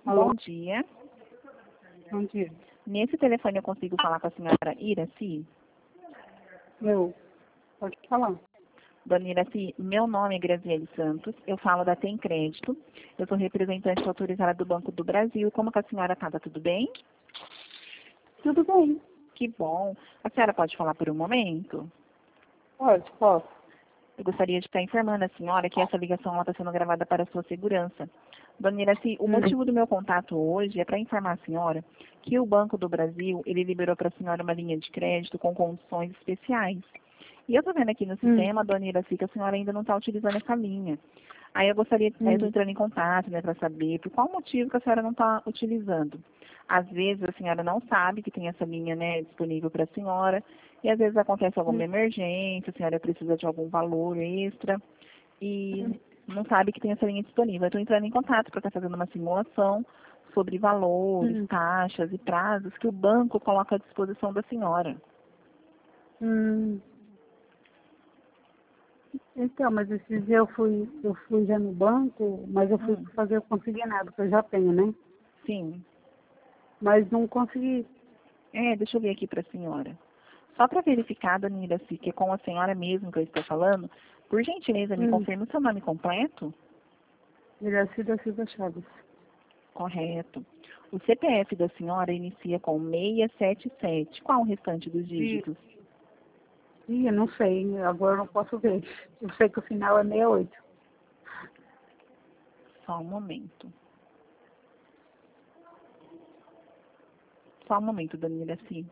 Alô? Bom dia. Bom dia. Nesse telefone eu consigo falar com a senhora Iraci? Pode falar. Dona Iraci, meu nome é Graziele Santos, eu falo da Tem Crédito, eu sou representante autorizada do Banco do Brasil. Como que a senhora está? Tá tudo bem? Tudo bem. Que bom. A senhora pode falar por um momento? Posso. Eu gostaria de estar informando a senhora que essa ligação está sendo gravada para a sua segurança. Dona Iraci, o motivo do meu contato hoje é para informar a senhora que o Banco do Brasil, ele liberou para a senhora uma linha de crédito com condições especiais. E eu estou vendo aqui no sistema, Dona Iraci, que a senhora ainda não está utilizando essa linha. Aí eu gostaria, eu estou entrando em contato, né, para saber por qual motivo que a senhora não está utilizando. Às vezes a senhora não sabe que tem essa linha, né, disponível para a senhora, e às vezes acontece alguma emergência, a senhora precisa de algum valor extra, e não sabe que tem essa linha disponível. Eu estou entrando em contato para estar fazendo uma simulação sobre valores, taxas e prazos que o banco coloca à disposição da senhora. Então, mas esses dias eu fui já no banco, mas eu fui fazer o consignado, que eu já tenho, né? Sim. Mas não consegui. Deixa eu ver aqui para a senhora. Só para verificar, Dona Iraci, que é com a senhora mesmo que eu estou falando, por gentileza, me confirme o seu nome completo? Iraci da Silva Chaves. Correto. O CPF da senhora inicia com 677. Qual o restante dos dígitos? Eu não sei, agora eu não posso ver. Eu sei que o final é 68. Só um momento. Só um momento, Dona Iraci.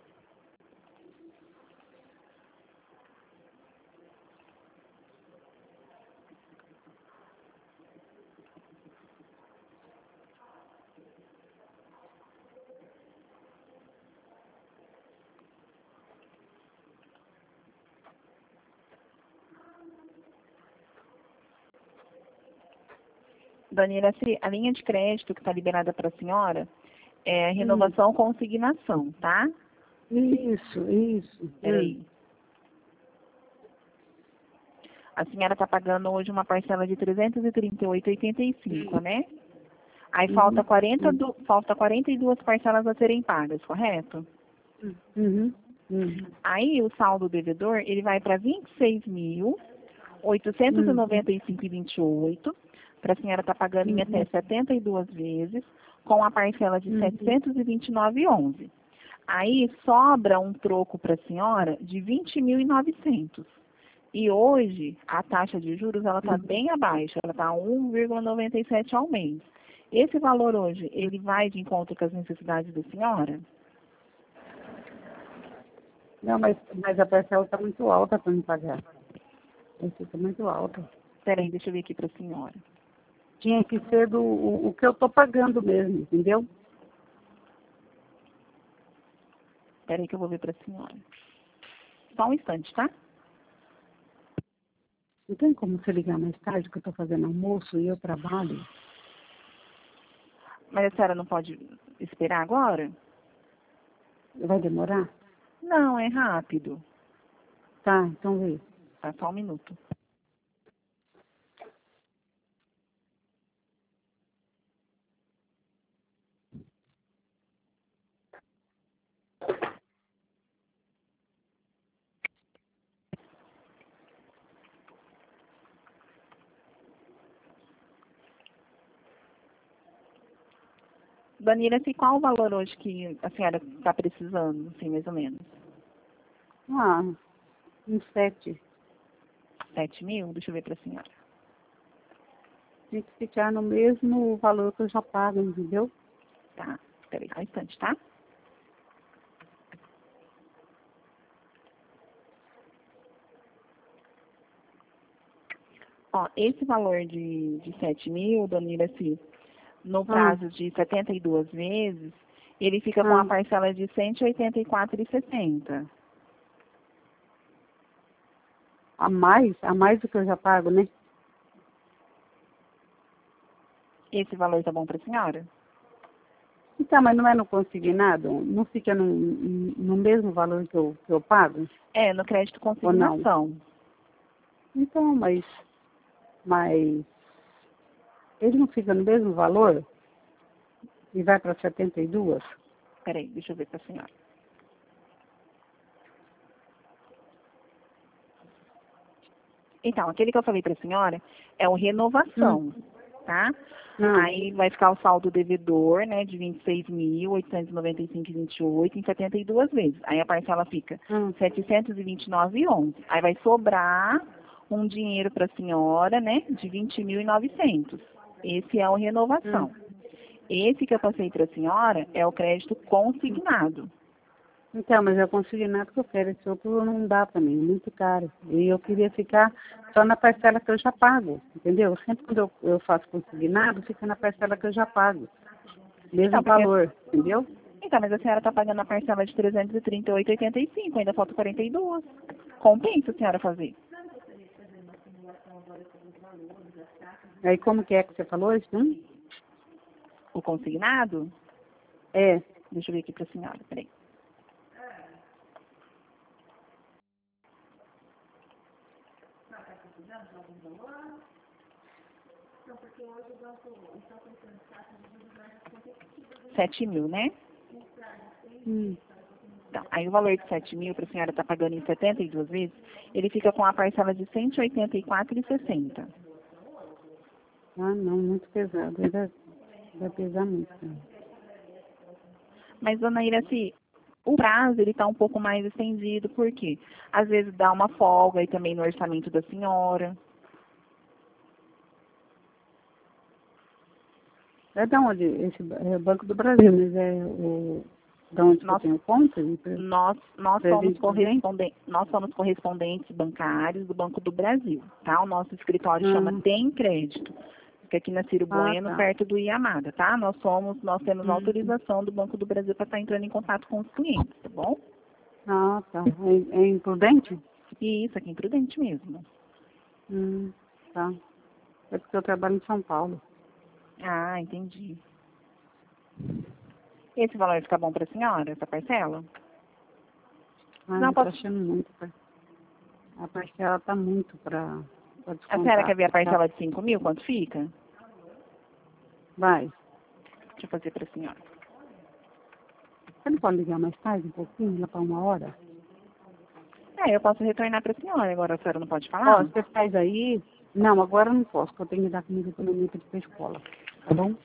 Dona Iraci, a linha de crédito que está liberada para a senhora é renovação consignação, tá? Isso. Peraí. A senhora está pagando hoje uma parcela de R$ 338,85, né? Aí falta 42 parcelas a serem pagas, correto? Aí o saldo devedor, ele vai para 26.895,28, para a senhora estar pagando em até 72 vezes, com a parcela de 729,11. Aí sobra um troco para a senhora de 20.900. E hoje, a taxa de juros, ela está bem abaixo, ela está 1,97 ao mês. Esse valor hoje, ele vai de encontro com as necessidades da senhora? Não, mas a parcela está muito alta para me pagar. Essa está muito alta. Peraí, deixa eu ver aqui para a senhora. Tinha que ser o que eu estou pagando mesmo, entendeu? Peraí que eu vou ver para a senhora. Só um instante, tá? Não tem como você ligar mais tarde, que eu estou fazendo almoço e eu trabalho? Mas a senhora não pode esperar agora? Vai demorar? Não, é rápido. Tá, então vê. Tá, só um minuto. Danila, assim, qual o valor hoje que a senhora está precisando, assim, mais ou menos? Uns 7. 7.000? Deixa eu ver para a senhora. Tem que ficar no mesmo valor que eu já pago, entendeu? Tá, peraí, só um instante, tá? Ó, esse valor de 7.000, Danila, assim, no prazo de 72 vezes, ele fica com a parcela de R$ 184,60. A mais do que eu já pago, né? Esse valor tá bom para a senhora? Então, mas não é no consignado? Não fica no mesmo valor que eu pago? É, no crédito consignação. Então, mas ele não fica no mesmo valor? E vai para 72? Peraí, deixa eu ver para a senhora. Então, aquele que eu falei para a senhora é o renovação, tá? Aí vai ficar o saldo devedor, né, de 26.895,28 em 72 vezes. Aí a parcela fica 729,11. Aí vai sobrar um dinheiro para a senhora, né, de 20.900. Esse é o renovação. Esse que eu passei para a senhora é o crédito consignado. Então, mas eu consignado que eu quero. Esse outro não dá para mim, é muito caro. E eu queria ficar só na parcela que eu já pago, entendeu? Sempre quando eu faço consignado, fica na parcela que eu já pago. Mesmo valor, entendeu? Então, mas a senhora está pagando a parcela de 338,85, ainda falta 42. Compensa a senhora fazer. Aí como que é que você falou isso? O consignado? É. Deixa eu ver aqui para a senhora, peraí. R$7.000, né? Então, aí o valor de 7.000 para a senhora estar pagando em 72 vezes, ele fica com a parcela de 184,60. Ah, não, muito pesado. Vai pesar muito. Né? Mas, dona Iraci, o prazo ele está um pouco mais estendido, por quê? Às vezes dá uma folga aí também no orçamento da senhora. É da onde? Esse é o Banco do Brasil, mas é o da onde eu tenho conta? Nós somos correspondentes bancários do Banco do Brasil, tá? O nosso escritório chama Tem Crédito. Fica aqui na Ciro Bueno, perto do Iamada, tá? Nós temos autorização do Banco do Brasil para estar entrando em contato com os clientes, tá bom? Ah, tá. É em Prudente? Isso, aqui em Prudente mesmo. Tá. É porque eu trabalho em São Paulo. Ah, entendi. Esse valor fica bom para a senhora, essa parcela? Ah, não, estou achando muito. A parcela está muito para descontar. A senhora quer ver a parcela de 5.000, quanto fica? Vai. Deixa eu fazer para a senhora. Você não pode ligar mais tarde, um pouquinho, lá para 1 hora? Eu posso retornar para a senhora, agora a senhora não pode falar? Ó, você faz aí... Não, agora eu não posso, porque eu tenho que dar comida para minha para ir para a escola, tá bom?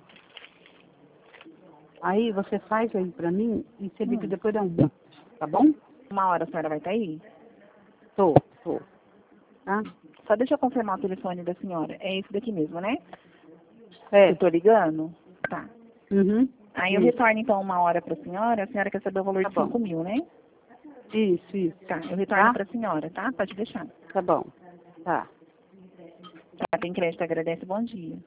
Aí você faz aí para mim e você liga depois da 1, tá bom? 1 hora a senhora vai estar aí? Tô. Tá? Só deixa eu confirmar o telefone da senhora. É esse daqui mesmo, né? É. Eu tô ligando? Tá. Aí eu Isso. retorno então 1 hora para a senhora quer saber o valor de 5.000, né? Isso. Tá, eu retorno para a senhora, tá? Pode deixar. Tá bom. Tá. Tá, Tem Crédito agradece, bom dia.